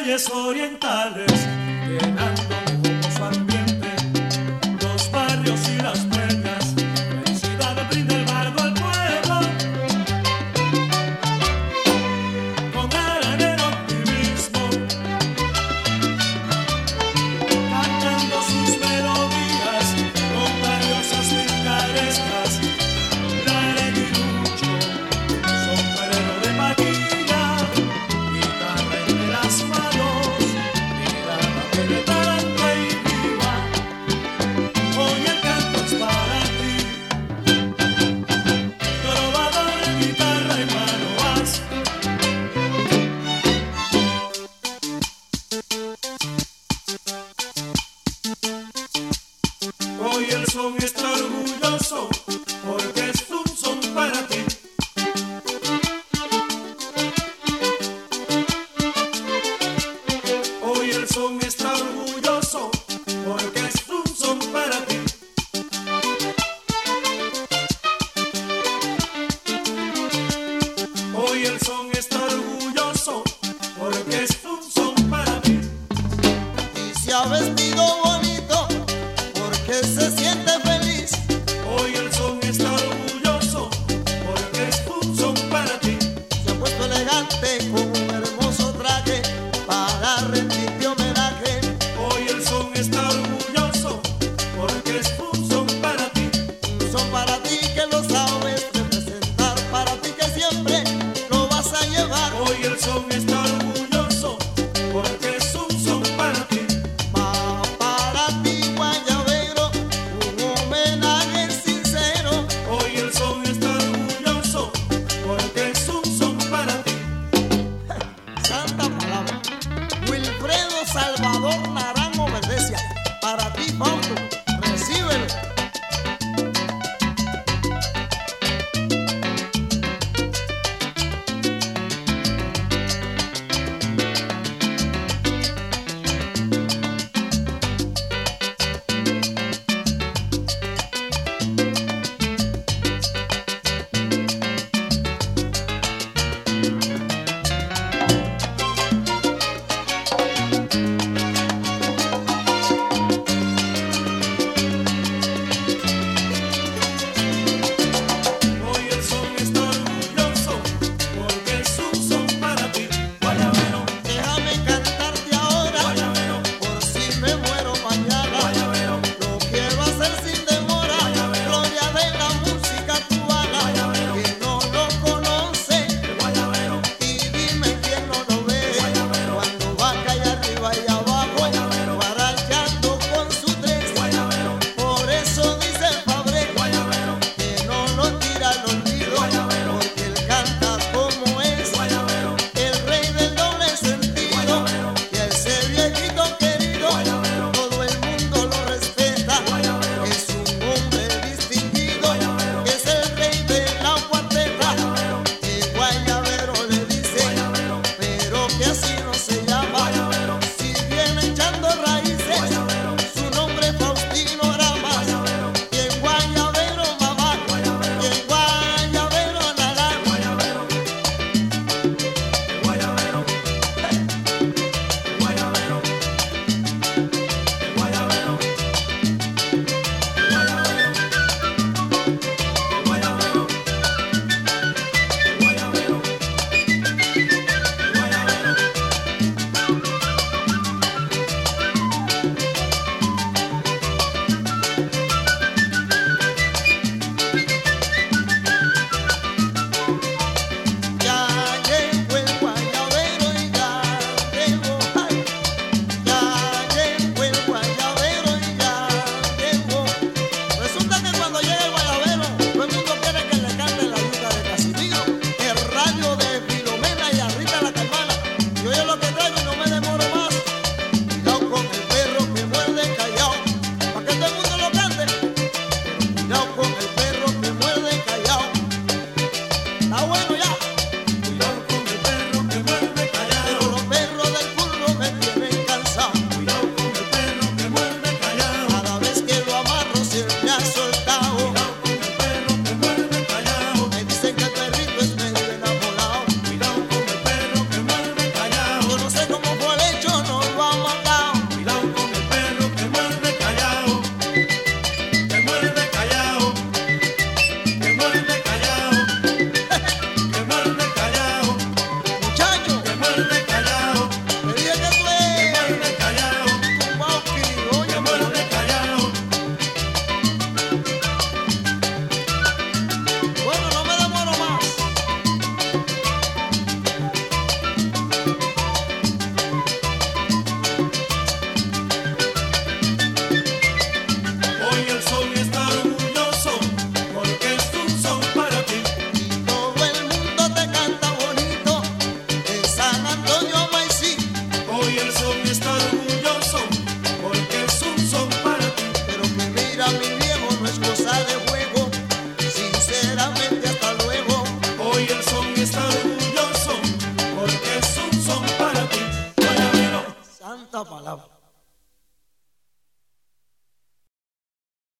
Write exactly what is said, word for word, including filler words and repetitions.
calles orientales, llenando de jugoso ambiente los barrios y las peñas. Felicidad brinda el bardo al pueblo, con aranero optimismo, cantando sus melodías con valiosas picarescas. Lara y Lucho, sombrero de paquilla, guitarra entre las manos, mirada penetrante y viva. Hoy el canto es para ti, trovador en guitarra y mano vas. Hoy el son está orgulloso porque es un son para ti. Hoy el son está orgulloso porque es un son para ti. Hoy el son está orgulloso porque es un son para ti. Y se ha vestido bonito porque se siente feliz. Hoy el son está orgulloso porque es un son para ti. Se ha puesto elegante con un hermoso traje para rendirte homenaje. Hoy el son está orgulloso porque es un son para ti. Son para ti que lo sabes representar, para ti que siempre lo vas a llevar. Hoy el son está orgulloso porque es un son para ti. Va para ti, guayabero, un homenaje sincero. Hoy el son está orgulloso porque es un son para ti. Santa palabra. Wilfredo Salvador Naranjo Verdecia, para ti, Fausto, recíbelo. Hoy el son está orgulloso porque es un son para ti. Guayabero, Déjame cantarte ahora, guayabero, por si me muero mañana. guayabero, Lo quiero hacer sin demora, gloria de la música cubana, que no lo conoce, guayabero, y dime quién no lo ve, cuando va calle arriba y abajo, guarachando con su tres, guayabero, por eso dice el Fabré, guayabero, que no lo tira al olvido, porque él canta como es, guayabero, el rey del doble sentido, que a ese viejito querido, todo el mundo lo respeta, es un hombre distinguido, que es el rey de la cuarteta, que guayabero le dice, pero que así no se llama, si viene echando raíces, su nombre es Faustino Arama, y en guayabero mamá, y en guayabero naranja. guayabero, guayabero, guayabero, guayabero, guayabero, guayabero, Ya llegó el guayabero y ya llegó, ay, ya llegó el guayabero y ya llegó. Resulta que cuando llega el guayabero, todo el mundo quiere que le cante la yuca de Casimiro, el rayo de Filomena y a Rita la Caimana. Y oye lo que traigo y no me demoro más. Cuidado con el perro que muerde callao, para que todo el mundo lo cante. Cuidado con el perro que muerde callao. Está bueno ya. cuidado con el perro que muerde callado, Pero los perros del curro me tienen cansado. cuidado con el perro que muerde callado, Cada vez que lo amarro se me ha soltado. cuidado con el perro que muerde callado, Me dicen que el perrito es medio enamorado. cuidado con el perro que muerde callado. Yo no sé cómo fue el hecho, sin estar